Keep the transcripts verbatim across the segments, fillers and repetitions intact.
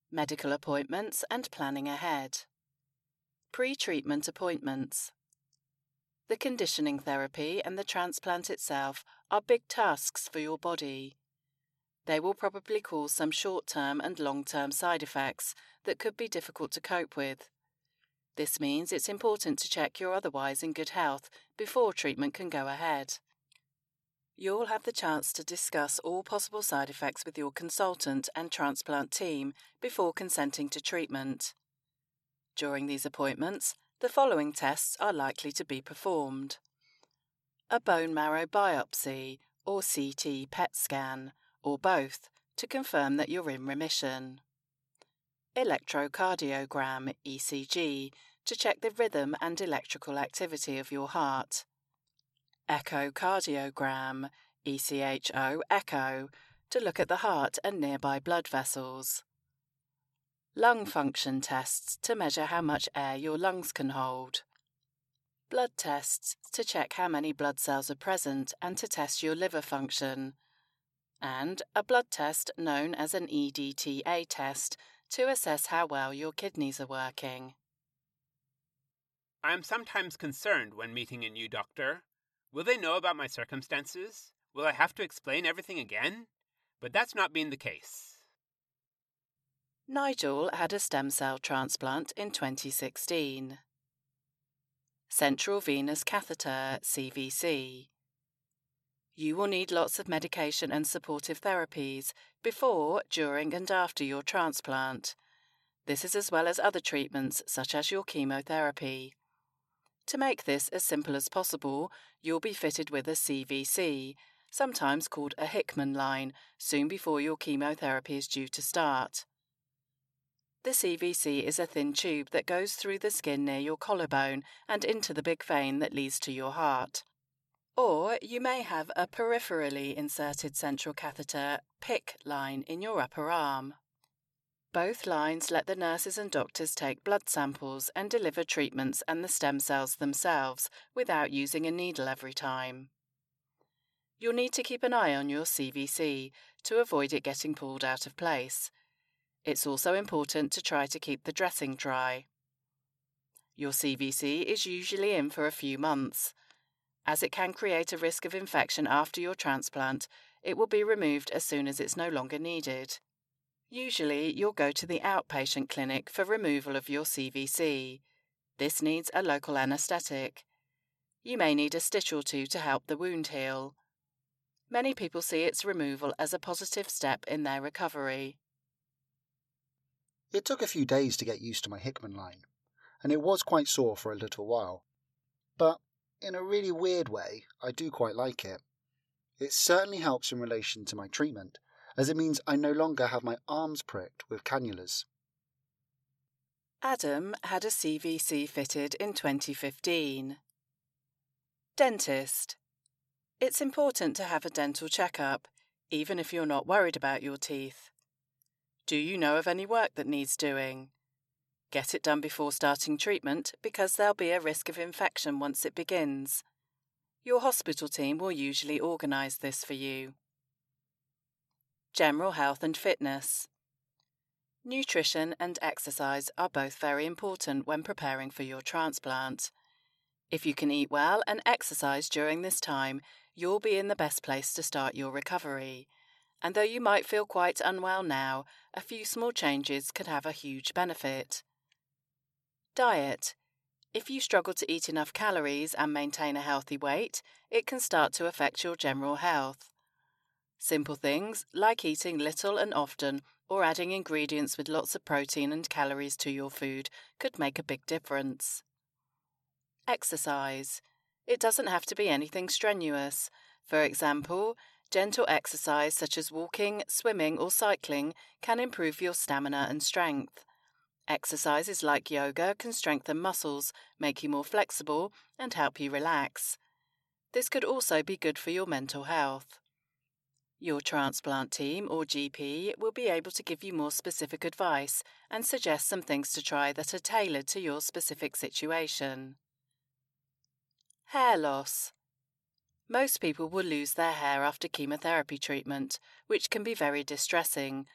medical appointments and planning ahead. Pre-treatment appointments. The conditioning therapy and the transplant itself are big tasks for your body. They will probably cause some short-term and long-term side effects that could be difficult to cope with. This means it's important to check you're otherwise in good health before treatment can go ahead. You'll have the chance to discuss all possible side effects with your consultant and transplant team before consenting to treatment. During these appointments, the following tests are likely to be performed: a bone marrow biopsy or C T P E T scan, or both, to confirm that you're in remission. Electrocardiogram E C G to check the rhythm and electrical activity of your heart. Echocardiogram E C H O echo to look at the heart and nearby blood vessels. Lung function tests to measure how much air your lungs can hold. Blood tests to check how many blood cells are present and to test your liver function. And a blood test known as an E D T A test to assess how well your kidneys are working. I am sometimes concerned when meeting a new doctor. Will they know about my circumstances? Will I have to explain everything again? But that's not been the case. Nigel had a stem cell transplant in twenty sixteen. Central venous catheter, C V C. You will need lots of medication and supportive therapies before, during and after your transplant. This is as well as other treatments such as your chemotherapy. To make this as simple as possible, you'll be fitted with a C V C, sometimes called a Hickman line, soon before your chemotherapy is due to start. The C V C is a thin tube that goes through the skin near your collarbone and into the big vein that leads to your heart. Or you may have a peripherally inserted central catheter P I C line in your upper arm. Both lines let the nurses and doctors take blood samples and deliver treatments and the stem cells themselves without using a needle every time. You'll need to keep an eye on your C V C to avoid it getting pulled out of place. It's also important to try to keep the dressing dry. Your C V C is usually in for a few months. As it can create a risk of infection after your transplant, it will be removed as soon as it's no longer needed. Usually, you'll go to the outpatient clinic for removal of your C V C. This needs a local anaesthetic. You may need a stitch or two to help the wound heal. Many people see its removal as a positive step in their recovery. It took a few days to get used to my Hickman line, and it was quite sore for a little while. But in a really weird way, I do quite like it. It certainly helps in relation to my treatment, as it means I no longer have my arms pricked with cannulas. Adam had a C V C fitted in twenty fifteen. Dentist. It's important to have a dental checkup, even if you're not worried about your teeth. Do you know of any work that needs doing? Get it done before starting treatment because there'll be a risk of infection once it begins. Your hospital team will usually organise this for you. General health and fitness. Nutrition and exercise are both very important when preparing for your transplant. If you can eat well and exercise during this time, you'll be in the best place to start your recovery. And though you might feel quite unwell now, a few small changes could have a huge benefit. Diet. If you struggle to eat enough calories and maintain a healthy weight, it can start to affect your general health. Simple things like eating little and often or adding ingredients with lots of protein and calories to your food could make a big difference. Exercise. It doesn't have to be anything strenuous. For example, gentle exercise such as walking, swimming or cycling can improve your stamina and strength. Exercises like yoga can strengthen muscles, make you more flexible and help you relax. This could also be good for your mental health. Your transplant team or G P will be able to give you more specific advice and suggest some things to try that are tailored to your specific situation. Hair loss. Most people will lose their hair after chemotherapy treatment, which can be very distressing,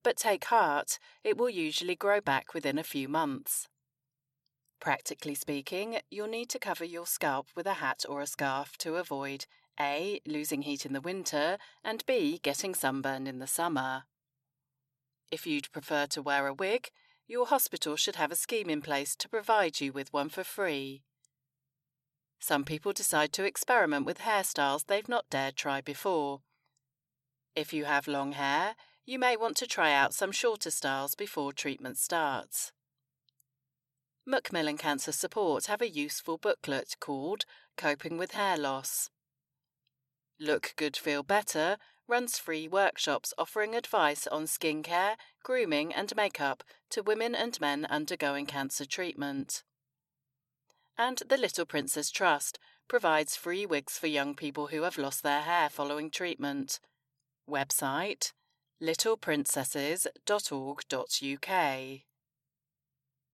but take heart, it will usually grow back within a few months. Practically speaking, you'll need to cover your scalp with a hat or a scarf to avoid A. losing heat in the winter, and B. getting sunburned in the summer. If you'd prefer to wear a wig, your hospital should have a scheme in place to provide you with one for free. Some people decide to experiment with hairstyles they've not dared try before. If you have long hair, you may want to try out some shorter styles before treatment starts. Macmillan Cancer Support have a useful booklet called Coping with Hair Loss. Look Good Feel Better runs free workshops offering advice on skincare, grooming and makeup to women and men undergoing cancer treatment. And the Little Princess Trust provides free wigs for young people who have lost their hair following treatment. Website little princesses dot org dot U K